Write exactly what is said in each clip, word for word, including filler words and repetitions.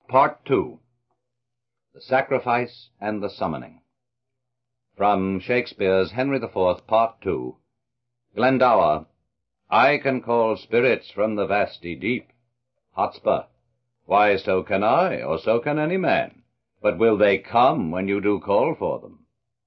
Part two. The Sacrifice and the Summoning. From Shakespeare's Henry the Fourth, Part two. Glendower, I can call spirits from the vasty deep. Hotspur, why, so can I, or so can any man. But will they come when you do call for them?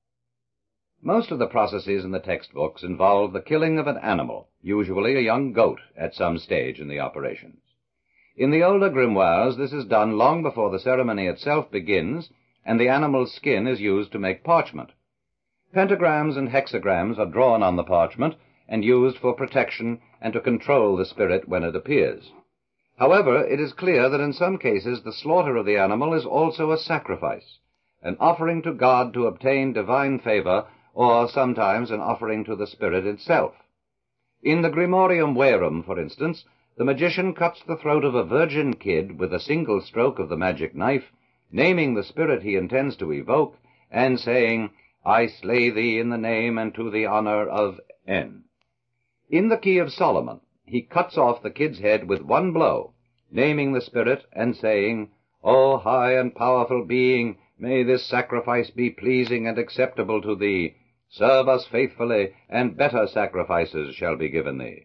Most of the processes in the textbooks involve the killing of an animal, usually a young goat, at some stage in the operations. In the older grimoires, this is done long before the ceremony itself begins, and the animal's skin is used to make parchment. Pentagrams and hexagrams are drawn on the parchment and used for protection and to control the spirit when it appears. However, it is clear that in some cases the slaughter of the animal is also a sacrifice, an offering to God to obtain divine favor, or sometimes an offering to the spirit itself. In the Grimorium Verum, for instance, the magician cuts the throat of a virgin kid with a single stroke of the magic knife, naming the spirit he intends to evoke, and saying, I slay thee in the name and to the honor of N. In the Key of Solomon, he cuts off the kid's head with one blow, naming the spirit and saying, O high and powerful being, may this sacrifice be pleasing and acceptable to thee. Serve us faithfully, and better sacrifices shall be given thee.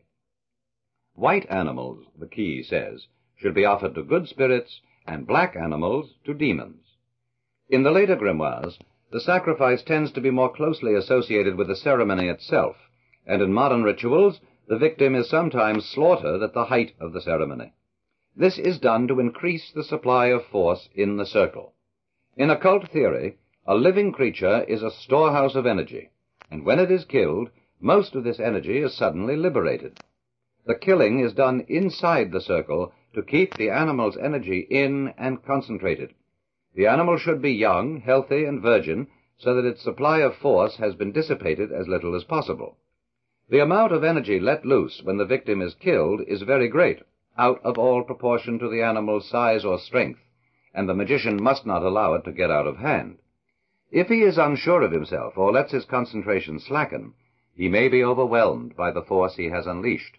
White animals, the key says, should be offered to good spirits, and black animals to demons. In the later grimoires, the sacrifice tends to be more closely associated with the ceremony itself, and in modern rituals, the victim is sometimes slaughtered at the height of the ceremony. This is done to increase the supply of force in the circle. In occult theory, a living creature is a storehouse of energy, and when it is killed, most of this energy is suddenly liberated. The killing is done inside the circle to keep the animal's energy in and concentrated. The animal should be young, healthy, and virgin, so that its supply of force has been dissipated as little as possible. The amount of energy let loose when the victim is killed is very great, out of all proportion to the animal's size or strength, and the magician must not allow it to get out of hand. If he is unsure of himself or lets his concentration slacken, he may be overwhelmed by the force he has unleashed.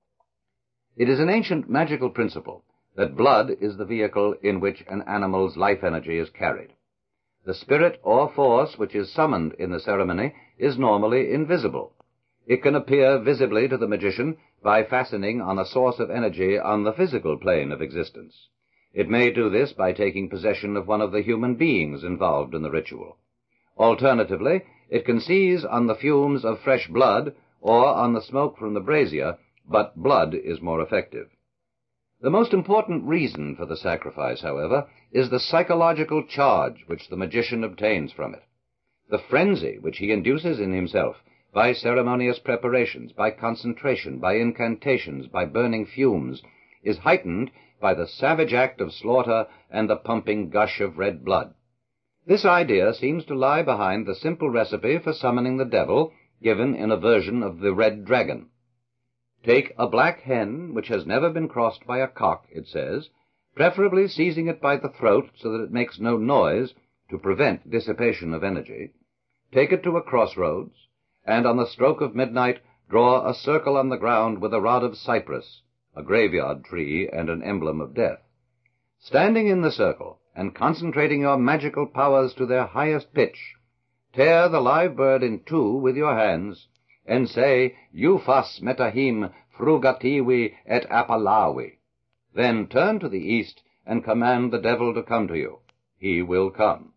It is an ancient magical principle that blood is the vehicle in which an animal's life energy is carried. The spirit or force which is summoned in the ceremony is normally invisible. It can appear visibly to the magician by fastening on a source of energy on the physical plane of existence. It may do this by taking possession of one of the human beings involved in the ritual. Alternatively, it can seize on the fumes of fresh blood or on the smoke from the brazier, but blood is more effective. The most important reason for the sacrifice, however, is the psychological charge which the magician obtains from it. The frenzy which he induces in himself by ceremonious preparations, by concentration, by incantations, by burning fumes, is heightened by the savage act of slaughter and the pumping gush of red blood. This idea seems to lie behind the simple recipe for summoning the devil given in a version of the Red Dragon. Take a black hen which has never been crossed by a cock, it says, preferably seizing it by the throat so that it makes no noise to prevent dissipation of energy. Take it to a crossroads, and on the stroke of midnight draw a circle on the ground with a rod of cypress, a graveyard tree and an emblem of death. Standing in the circle and concentrating your magical powers to their highest pitch, tear the live bird in two with your hands, and say, Euphas metahim frugativi et apalavi. Then turn to the east and command the devil to come to you. He will come.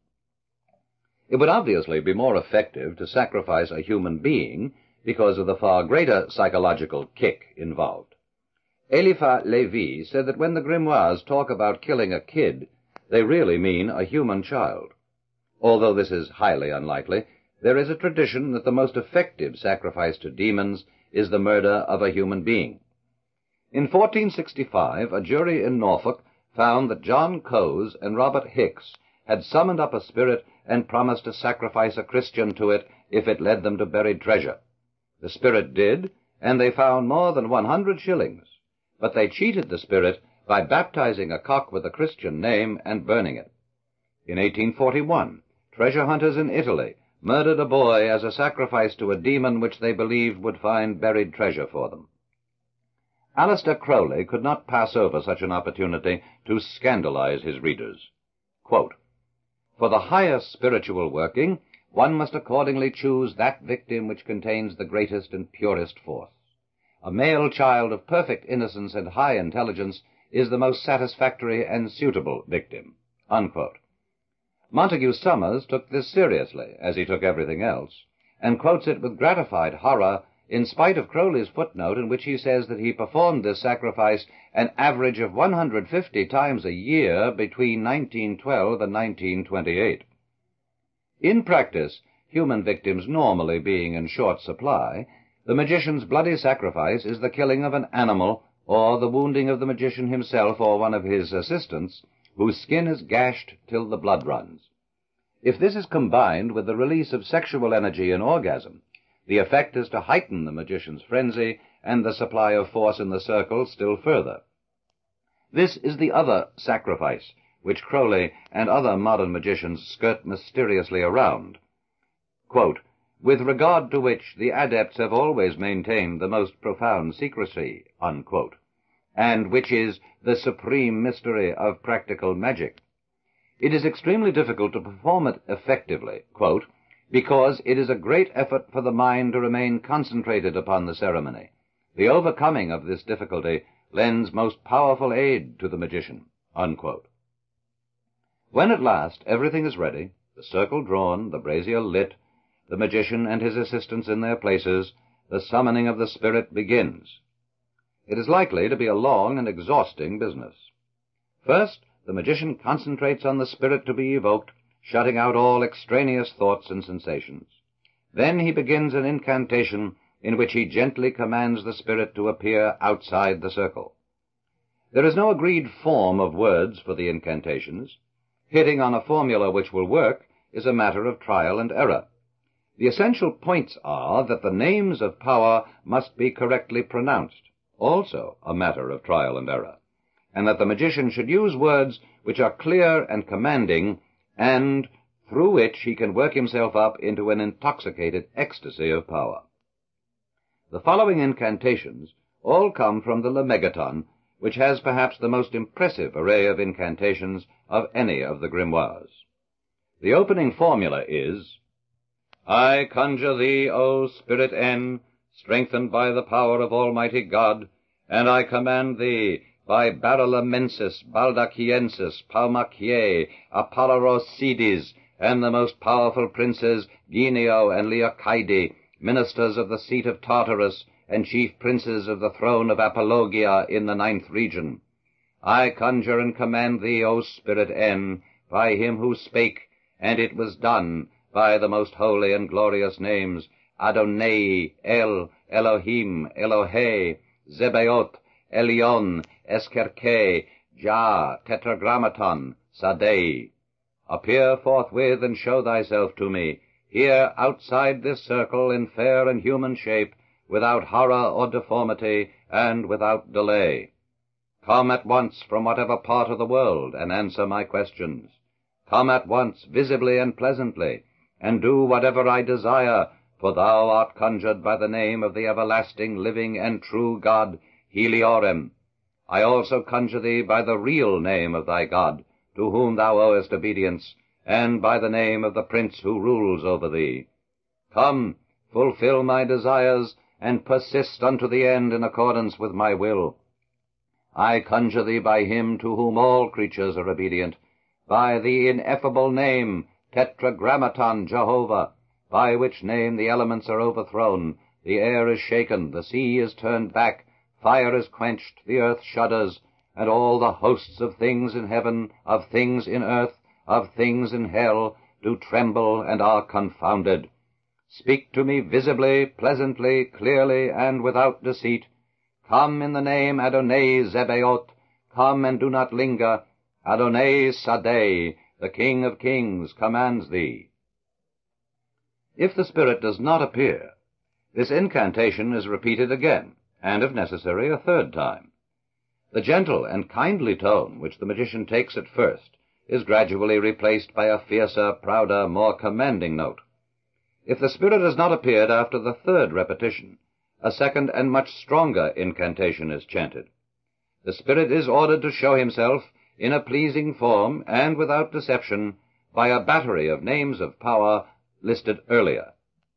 It would obviously be more effective to sacrifice a human being because of the far greater psychological kick involved. Eliphas Levi said that when the grimoires talk about killing a kid, they really mean a human child. Although this is highly unlikely, there is a tradition that the most effective sacrifice to demons is the murder of a human being. In fourteen sixty-five, a jury in Norfolk found that John Coase and Robert Hicks had summoned up a spirit and promised to sacrifice a Christian to it if it led them to buried treasure. The spirit did, and they found more than one hundred shillings, but they cheated the spirit by baptizing a cock with a Christian name and burning it. In eighteen forty-one, treasure hunters in Italy murdered a boy as a sacrifice to a demon which they believed would find buried treasure for them. Aleister Crowley could not pass over such an opportunity to scandalize his readers. Quote, "For the higher spiritual working, one must accordingly choose that victim which contains the greatest and purest force. A male child of perfect innocence and high intelligence is the most satisfactory and suitable victim." Unquote. Montague Summers took this seriously, as he took everything else, and quotes it with gratified horror in spite of Crowley's footnote in which he says that he performed this sacrifice an average of one hundred fifty times a year between nineteen twelve and nineteen twenty-eight. In practice, human victims normally being in short supply, the magician's bloody sacrifice is the killing of an animal or the wounding of the magician himself or one of his assistants, whose skin is gashed till the blood runs. If this is combined with the release of sexual energy in orgasm, the effect is to heighten the magician's frenzy and the supply of force in the circle still further. This is the other sacrifice, which Crowley and other modern magicians skirt mysteriously around. Quote, "with regard to which the adepts have always maintained the most profound secrecy," unquote, and which is the supreme mystery of practical magic. It is extremely difficult to perform it effectively, quote, "because it is a great effort for the mind to remain concentrated upon the ceremony. The overcoming of this difficulty lends most powerful aid to the magician," unquote. When at last everything is ready, the circle drawn, the brazier lit, the magician and his assistants in their places, the summoning of the spirit begins. It is likely to be a long and exhausting business. First, the magician concentrates on the spirit to be evoked, shutting out all extraneous thoughts and sensations. Then he begins an incantation in which he gently commands the spirit to appear outside the circle. There is no agreed form of words for the incantations. Hitting on a formula which will work is a matter of trial and error. The essential points are that the names of power must be correctly pronounced, also a matter of trial and error, and that the magician should use words which are clear and commanding, and through which he can work himself up into an intoxicated ecstasy of power. The following incantations all come from the Lemegeton, which has perhaps the most impressive array of incantations of any of the grimoires. The opening formula is, "I conjure thee, O Spirit N, strengthened by the power of Almighty God, and I command thee, by Barolamensis, Baldachiensis, Paumachiae, Apolorosides, and the most powerful princes, Genio and Leocaide, ministers of the seat of Tartarus, and chief princes of the throne of Apologia in the ninth region. I conjure and command thee, O Spirit N, by him who spake, and it was done, by the most holy and glorious names, Adonai, El, Elohim, Elohe, Zebaoth, Elion, Eskerke, Jah, Tetragrammaton, Sadei. Appear forthwith and show thyself to me, here outside this circle in fair and human shape, without horror or deformity, and without delay. Come at once from whatever part of the world, and answer my questions. Come at once, visibly and pleasantly, and do whatever I desire, for thou art conjured by the name of the everlasting, living, and true God, Heliorem. I also conjure thee by the real name of thy God, to whom thou owest obedience, and by the name of the prince who rules over thee. Come, fulfill my desires, and persist unto the end in accordance with my will. I conjure thee by him to whom all creatures are obedient, by the ineffable name, Tetragrammaton Jehovah, by which name the elements are overthrown, the air is shaken, the sea is turned back, fire is quenched, the earth shudders, and all the hosts of things in heaven, of things in earth, of things in hell, do tremble and are confounded. Speak to me visibly, pleasantly, clearly, and without deceit. Come in the name Adonai Zebaoth. Come and do not linger. Adonai Sadei, the King of Kings, commands thee." If the spirit does not appear, this incantation is repeated again, and if necessary a third time. The gentle and kindly tone which the magician takes at first is gradually replaced by a fiercer, prouder, more commanding note. If the spirit has not appeared after the third repetition, a second and much stronger incantation is chanted. The spirit is ordered to show himself in a pleasing form and without deception by a battery of names of power listed earlier.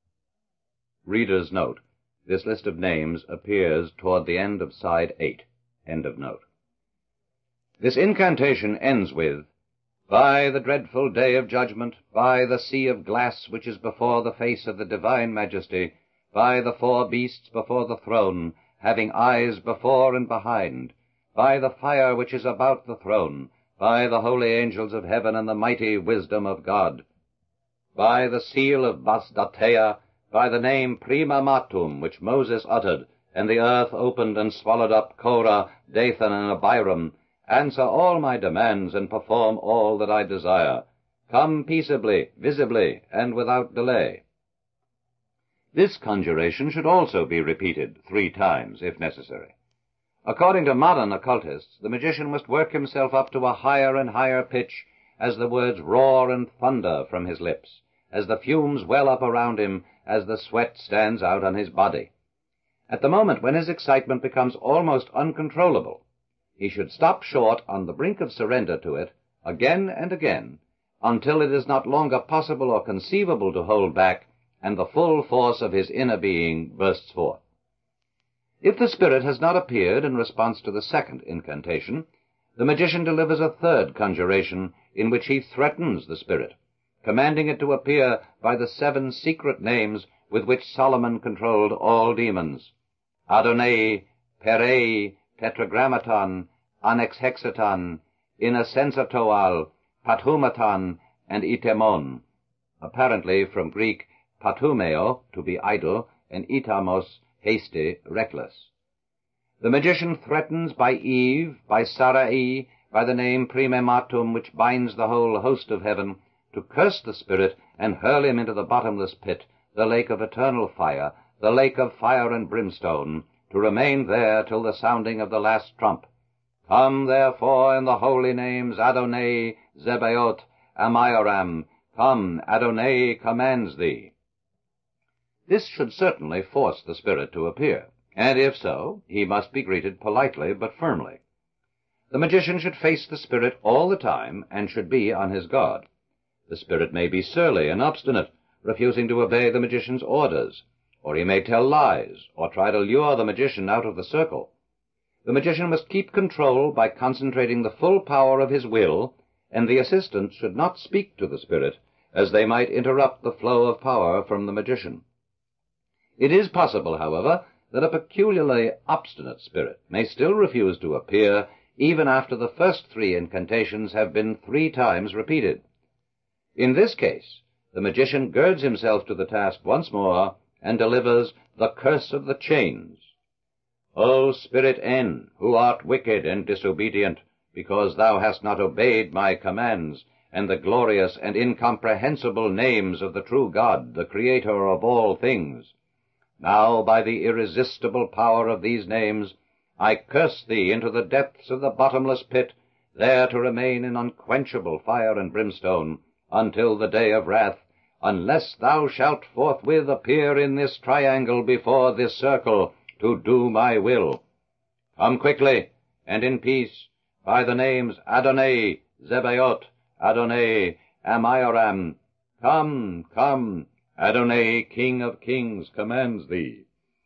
Reader's note: this list of names appears toward the end of side eight. End of note. This incantation ends with, "By the dreadful day of judgment, by the sea of glass which is before the face of the divine majesty, by the four beasts before the throne, having eyes before and behind, by the fire which is about the throne, by the holy angels of heaven and the mighty wisdom of God, by the seal of Basdatea, by the name Prima Matum, which Moses uttered, and the earth opened and swallowed up Korah, Dathan, and Abiram, answer all my demands and perform all that I desire. Come peaceably, visibly, and without delay." This conjuration should also be repeated three times, if necessary. According to modern occultists, the magician must work himself up to a higher and higher pitch as the words roar and thunder from his lips, as the fumes well up around him, as the sweat stands out on his body. At the moment when his excitement becomes almost uncontrollable, he should stop short on the brink of surrender to it, again and again, until it is not longer possible or conceivable to hold back, and the full force of his inner being bursts forth. If the spirit has not appeared in response to the second incantation, the magician delivers a third conjuration in which he threatens the spirit, commanding it to appear by the seven secret names with which Solomon controlled all demons: Adonai, Perei, Tetragrammaton, Anexhexaton, Inasensatoal, Pathumatan, and Itemon, apparently from Greek pathumeo, to be idle, and itamos, hasty, reckless. The magician threatens by Eve, by Sarai, by the name Primematum, which binds the whole host of heaven, to curse the spirit and hurl him into the bottomless pit, the lake of eternal fire, the lake of fire and brimstone, to remain there till the sounding of the last trump. Come, therefore, in the holy names Adonai, Zebaoth, Amioram. Come, Adonai commands thee. This should certainly force the spirit to appear, and if so, he must be greeted politely but firmly. The magician should face the spirit all the time and should be on his guard. The spirit may be surly and obstinate, refusing to obey the magician's orders, or he may tell lies, or try to lure the magician out of the circle. The magician must keep control by concentrating the full power of his will, and the assistant should not speak to the spirit, as they might interrupt the flow of power from the magician. It is possible, however, that a peculiarly obstinate spirit may still refuse to appear, even after the first three incantations have been three times repeated. In this case, the magician girds himself to the task once more, and delivers the curse of the chains. O Spirit N, who art wicked and disobedient, because thou hast not obeyed my commands, and the glorious and incomprehensible names of the true God, the Creator of all things. Now, by the irresistible power of these names, I curse thee into the depths of the bottomless pit, there to remain in unquenchable fire and brimstone, until the day of wrath, unless thou shalt forthwith appear in this triangle before this circle, to do my will. Come quickly, and in peace, by the names Adonai, Zebaoth, Adonai, Amioram. Come, come, Adonai, King of kings, commands thee.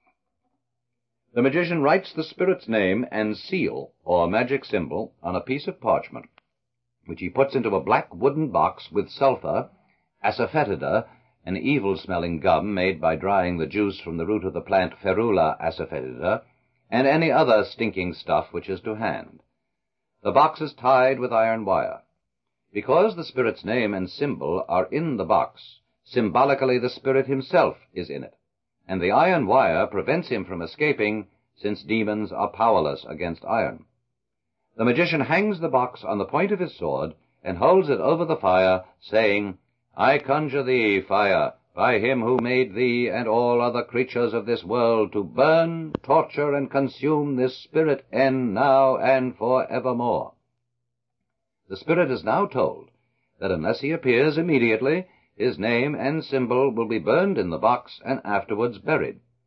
The magician writes the spirit's name and seal, or magic symbol, on a piece of parchment, which he puts into a black wooden box with sulphur, asafoetida, an evil-smelling gum made by drying the juice from the root of the plant Ferula asafoetida, and any other stinking stuff which is to hand. The box is tied with iron wire. Because the spirit's name and symbol are in the box, symbolically the spirit himself is in it, and the iron wire prevents him from escaping, since demons are powerless against iron. The magician hangs the box on the point of his sword, and holds it over the fire, saying, I conjure thee, fire, by him who made thee and all other creatures of this world, to burn, torture, and consume this spirit N now and for evermore. The spirit is now told that unless he appears immediately, his name and symbol will be burned in the box and afterwards buried.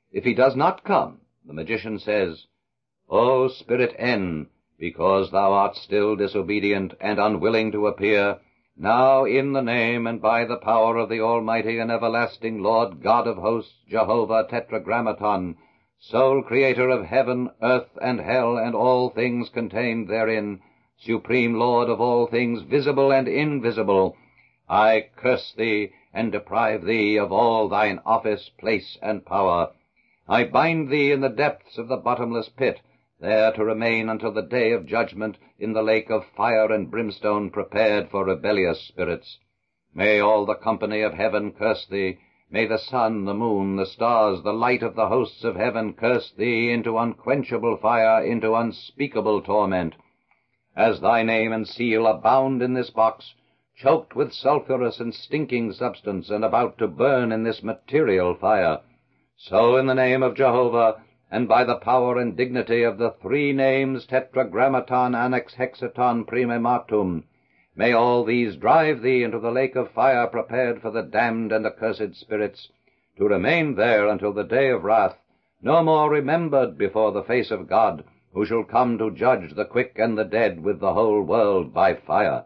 If he does not come, the magician says, O spirit N, because thou art still disobedient and unwilling to appear, now in the name and by the power of the Almighty and everlasting Lord God of hosts, Jehovah Tetragrammaton, sole creator of heaven, earth, and hell, and all things contained therein, supreme Lord of all things visible and invisible, I curse thee and deprive thee of all thine office, place, and power. I bind thee in the depths of the bottomless pit, there to remain until the day of judgment in the lake of fire and brimstone prepared for rebellious spirits. May all the company of heaven curse thee. May the sun, the moon, the stars, the light of the hosts of heaven curse thee into unquenchable fire, into unspeakable torment. As thy name and seal are bound in this box, choked with sulphurous and stinking substance, and about to burn in this material fire, so in the name of Jehovah, and by the power and dignity of the three names Tetragrammaton Annex Hexaton Primematum, may all these drive thee into the lake of fire prepared for the damned and accursed spirits, to remain there until the day of wrath, no more remembered before the face of God, who shall come to judge the quick and the dead with the whole world by fire.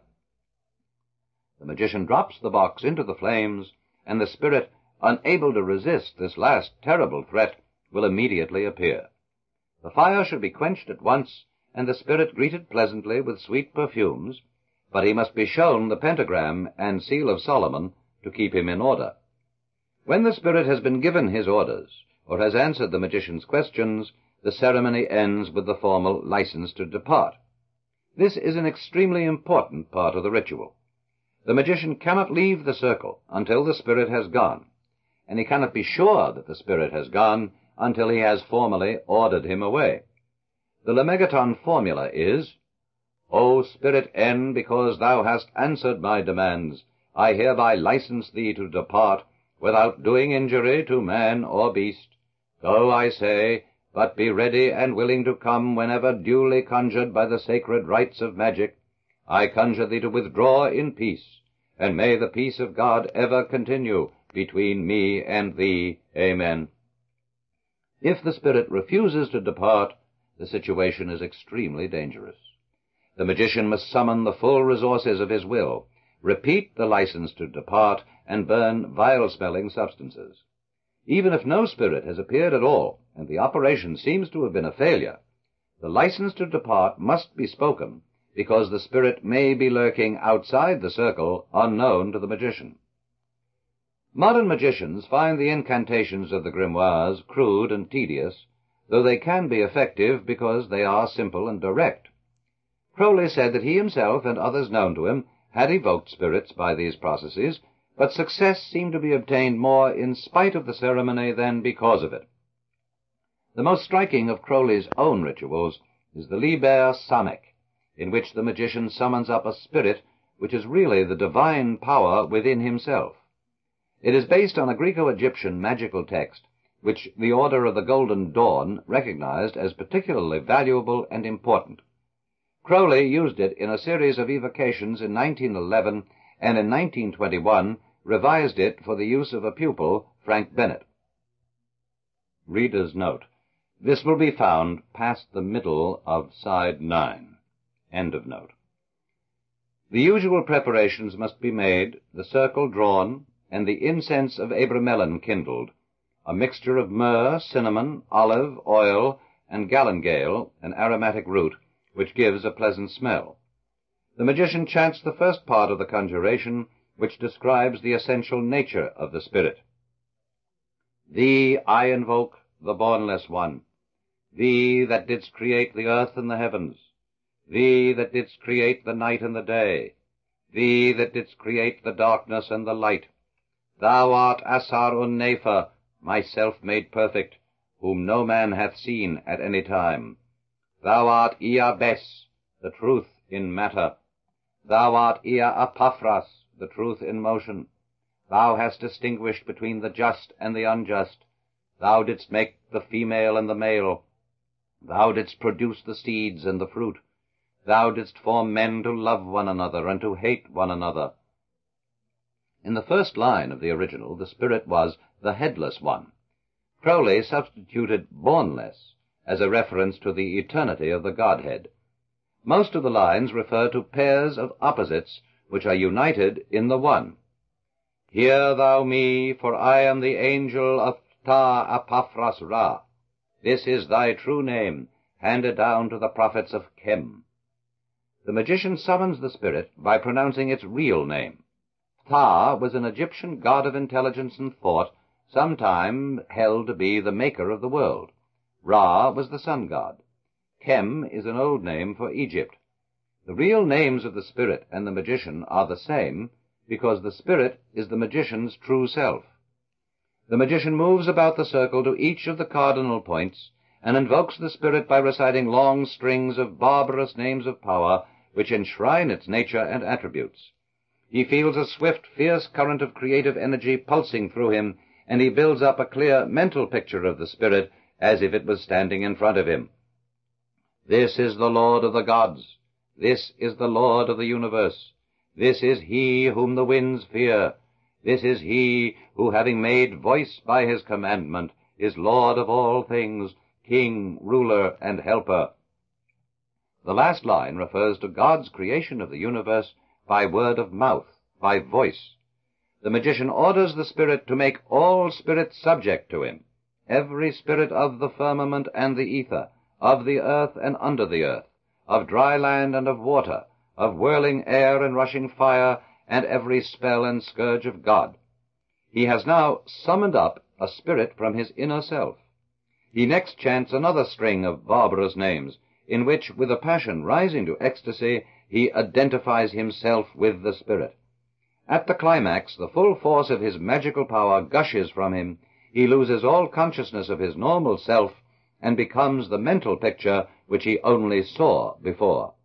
The magician drops the box into the flames, and the spirit, unable to resist this last terrible threat, will immediately appear. The fire should be quenched at once, and the spirit greeted pleasantly with sweet perfumes, but he must be shown the pentagram and seal of Solomon to keep him in order. When the spirit has been given his orders, or has answered the magician's questions, the ceremony ends with the formal license to depart. This is an extremely important part of the ritual. The magician cannot leave the circle until the spirit has gone, and he cannot be sure that the spirit has gone until he has formally ordered him away. The Lemegeton formula is, O Spirit N, because thou hast answered my demands, I hereby license thee to depart, without doing injury to man or beast. Go, I say, but be ready and willing to come whenever duly conjured by the sacred rites of magic. I conjure thee to withdraw in peace, and may the peace of God ever continue between me and thee. Amen. If the spirit refuses to depart, the situation is extremely dangerous. The magician must summon the full resources of his will, repeat the license to depart, and burn vile-smelling substances. Even if no spirit has appeared at all, and the operation seems to have been a failure, the license to depart must be spoken, because the spirit may be lurking outside the circle, unknown to the magician. Modern magicians find the incantations of the grimoires crude and tedious, though they can be effective because they are simple and direct. Crowley said that he himself and others known to him had evoked spirits by these processes, but success seemed to be obtained more in spite of the ceremony than because of it. The most striking of Crowley's own rituals is the Liber Samec, in which the magician summons up a spirit which is really the divine power within himself. It is based on a Greco-Egyptian magical text, which the Order of the Golden Dawn recognized as particularly valuable and important. Crowley used it in a series of evocations in nineteen eleven, and in nineteen twenty-one revised it for the use of a pupil, Frank Bennett. Reader's note. This will be found past the middle of side nine. End of note. The usual preparations must be made, the circle drawn, and the incense of Abramelin kindled, a mixture of myrrh, cinnamon, olive, oil, and galangale, an aromatic root, which gives a pleasant smell. The magician chants the first part of the conjuration, which describes the essential nature of the spirit. Thee I invoke, the bornless one, thee that didst create the earth and the heavens, thee that didst create the night and the day, thee that didst create the darkness and the light. Thou art Asar-un-Nepher, myself made perfect, whom no man hath seen at any time. Thou art Ea-Bes, the truth in matter. Thou art Ea-Apaphras, the truth in motion. Thou hast distinguished between the just and the unjust. Thou didst make the female and the male. Thou didst produce the seeds and the fruit. Thou didst form men to love one another and to hate one another. In the first line of the original, the spirit was the headless one. Crowley substituted bornless as a reference to the eternity of the Godhead. Most of the lines refer to pairs of opposites which are united in the one. Hear thou me, for I am the angel of Ptah Epaphras Ra. This is thy true name, handed down to the prophets of Chem. The magician summons the spirit by pronouncing its real name. Ptah was an Egyptian god of intelligence and thought, sometime held to be the maker of the world. Ra was the sun god. Chem is an old name for Egypt. The real names of the spirit and the magician are the same, because the spirit is the magician's true self. The magician moves about the circle to each of the cardinal points, and invokes the spirit by reciting long strings of barbarous names of power, which enshrine its nature and attributes. He feels a swift, fierce current of creative energy pulsing through him, and he builds up a clear mental picture of the spirit as if it was standing in front of him. This is the Lord of the gods. This is the Lord of the universe. This is he whom the winds fear. This is he who, having made voice by his commandment, is Lord of all things, King, ruler, and helper. The last line refers to God's creation of the universe by word of mouth, by voice. The magician orders the spirit to make all spirits subject to him, every spirit of the firmament and the ether, of the earth and under the earth, of dry land and of water, of whirling air and rushing fire, and every spell and scourge of God. He has now summoned up a spirit from his inner self. He next chants another string of barbarous names, in which, with a passion rising to ecstasy, he identifies himself with the spirit. At the climax, the full force of his magical power gushes from him. He loses all consciousness of his normal self, and becomes the mental picture which he only saw before.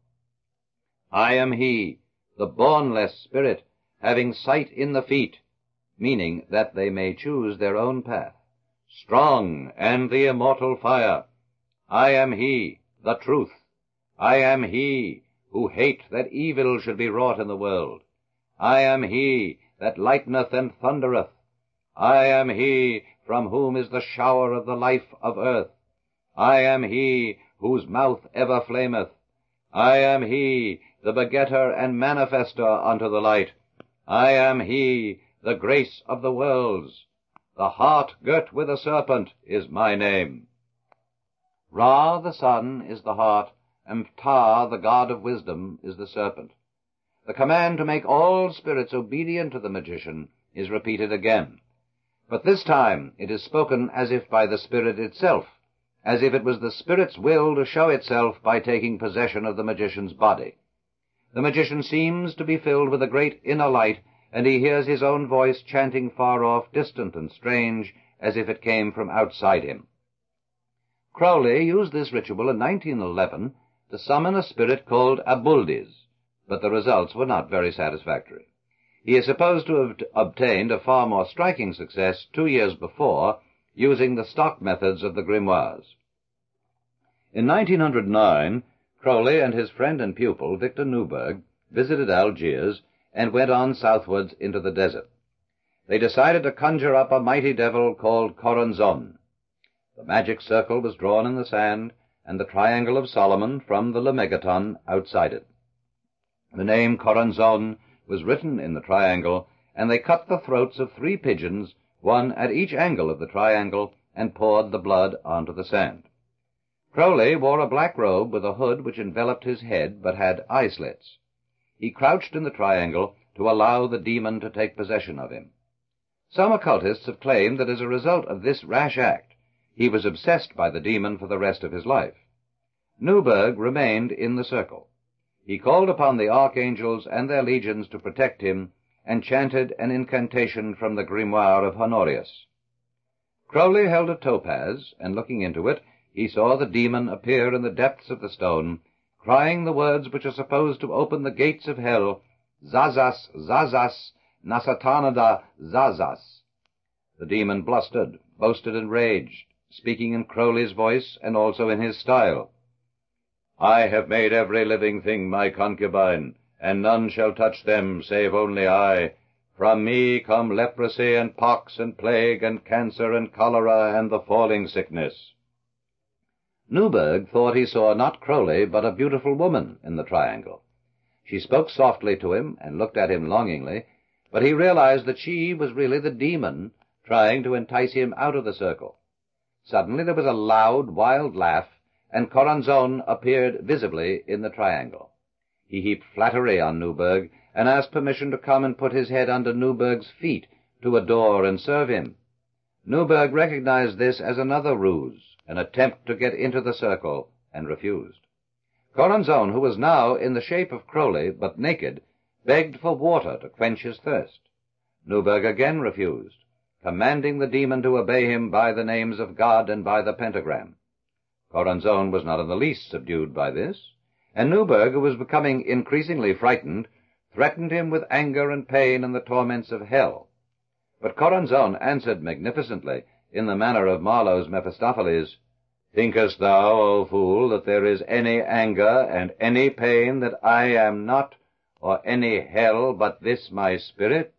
I am he, the bornless spirit, having sight in the feet, meaning that they may choose their own path, strong and the immortal fire. I am he, the truth. I am he who hate that evil should be wrought in the world. I am he that lighteneth and thundereth. I am he from whom is the shower of the life of earth. I am he whose mouth ever flameth. I am he, the begetter and manifester unto the light. I am he, the grace of the worlds. The heart girt with a serpent is my name. Ra, the sun, is the heart, and Ptah, the god of wisdom, is the serpent. The command to make all spirits obedient to the magician is repeated again. But this time it is spoken as if by the spirit itself, as if it was the spirit's will to show itself by taking possession of the magician's body. The magician seems to be filled with a great inner light, and he hears his own voice chanting far off, distant and strange, as if it came from outside him. Crowley used this ritual in nineteen eleven to summon a spirit called Abuldis, but the results were not very satisfactory. He is supposed to have obtained a far more striking success two years before, using the stock methods of the grimoires. In nineteen oh nine, Crowley and his friend and pupil, Victor Newberg, visited Algiers and went on southwards into the desert. They decided to conjure up a mighty devil called Coranzon. The magic circle was drawn in the sand, and the triangle of Solomon from the Lemegeton outside it. The name Coranzon was written in the triangle, and they cut the throats of three pigeons, one at each angle of the triangle, and poured the blood onto the sand. Crowley wore a black robe with a hood which enveloped his head but had eye slits. He crouched in the triangle to allow the demon to take possession of him. Some occultists have claimed that as a result of this rash act, he was obsessed by the demon for the rest of his life. Newberg remained in the circle. He called upon the archangels and their legions to protect him, and chanted an incantation from the grimoire of Honorius. Crowley held a topaz, and looking into it, he saw the demon appear in the depths of the stone, crying the words which are supposed to open the gates of hell, Zazas, Zazas, Nasatanada, Zazas. The demon blustered, boasted, and raged, speaking in Crowley's voice and also in his style. I have made every living thing my concubine, and none shall touch them save only I, From me come leprosy and pox and plague and cancer and cholera and the falling sickness." Newburgh thought he saw not Crowley but a beautiful woman in the triangle. She spoke softly to him and looked at him longingly, but he realized that she was really the demon trying to entice him out of the circle. Suddenly there was a loud, wild laugh, and Coranzon appeared visibly in the triangle. He heaped flattery on Newburgh, and asked permission to come and put his head under Newburgh's feet to adore and serve him. Newburgh recognized this as another ruse, an attempt to get into the circle, and refused. Coranzon, who was now in the shape of Crowley, but naked, begged for water to quench his thirst. Newburgh again refused, commanding the demon to obey him by the names of God and by the pentagram. Coranzon was not in the least subdued by this, and Newburgh, who was becoming increasingly frightened, threatened him with anger and pain and the torments of hell. But Coranzon answered magnificently, in the manner of Marlowe's Mephistopheles, "Thinkest thou, O fool, that there is any anger and any pain that I am not, or any hell but this my spirit?"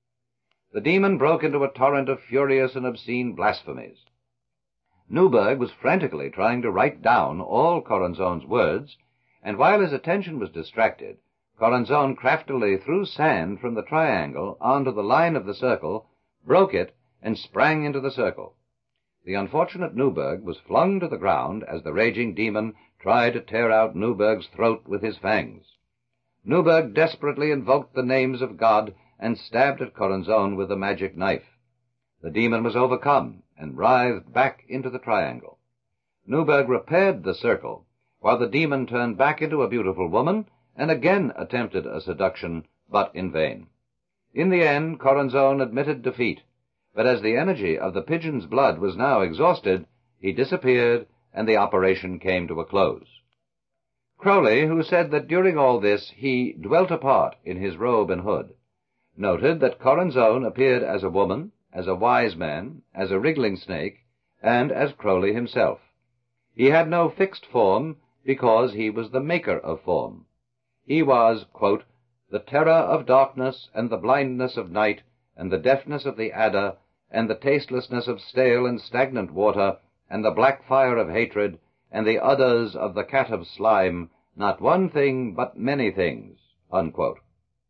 The demon broke into a torrent of furious and obscene blasphemies. Newburgh was frantically trying to write down all Coranzon's words, and while his attention was distracted, Coranzon craftily threw sand from the triangle onto the line of the circle, broke it, and sprang into the circle. The unfortunate Newburgh was flung to the ground as the raging demon tried to tear out Newburgh's throat with his fangs. Newburgh desperately invoked the names of God and stabbed at Coranzon with the magic knife. The demon was overcome and writhed back into the triangle. Newburgh repaired the circle, while the demon turned back into a beautiful woman and again attempted a seduction, but in vain. In the end, Coranzon admitted defeat, but as the energy of the pigeon's blood was now exhausted, he disappeared, and the operation came to a close. Crowley, who said that during all this he dwelt apart in his robe and hood, noted that Coranzon appeared as a woman, as a wise man, as a wriggling snake, and as Crowley himself. He had no fixed form, because he was the maker of form. He was, quote, "the terror of darkness, and the blindness of night, and the deafness of the adder, and the tastelessness of stale and stagnant water, and the black fire of hatred, and the udders of the cat of slime, not one thing, but many things," unquote.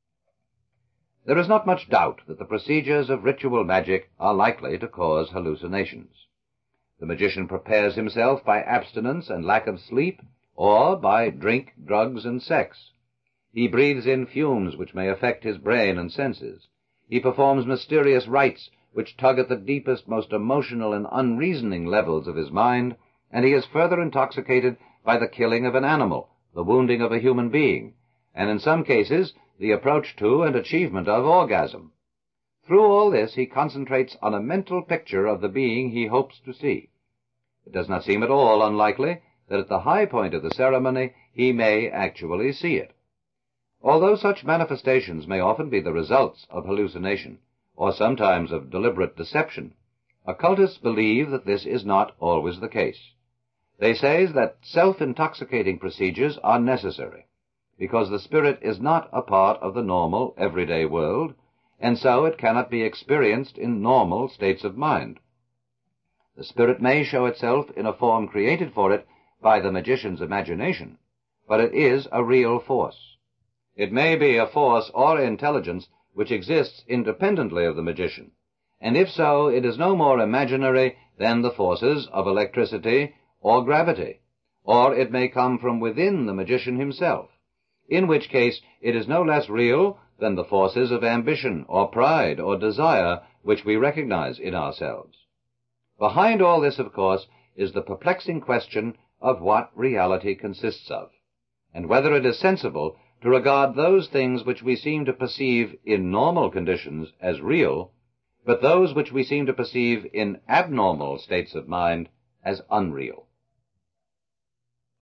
There is not much doubt that the procedures of ritual magic are likely to cause hallucinations. The magician prepares himself by abstinence and lack of sleep, or by drink, drugs, and sex. He breathes in fumes which may affect his brain and senses. He performs mysterious rites which tug at the deepest, most emotional and unreasoning levels of his mind, and he is further intoxicated by the killing of an animal, the wounding of a human being, and in some cases the approach to and achievement of orgasm. Through all this he concentrates on a mental picture of the being he hopes to see. It does not seem at all unlikely that at the high point of the ceremony he may actually see it. Although such manifestations may often be the results of hallucination, or sometimes of deliberate deception, occultists believe that this is not always the case. They say that self-intoxicating procedures are necessary, because the spirit is not a part of the normal, everyday world, and so it cannot be experienced in normal states of mind. The spirit may show itself in a form created for it by the magician's imagination, but it is a real force. It may be a force or intelligence which exists independently of the magician, and if so, it is no more imaginary than the forces of electricity or gravity, or it may come from within the magician himself, in which case it is no less real than the forces of ambition or pride or desire which we recognize in ourselves. Behind all this, of course, is the perplexing question of what reality consists of, and whether it is sensible to regard those things which we seem to perceive in normal conditions as real, but those which we seem to perceive in abnormal states of mind as unreal.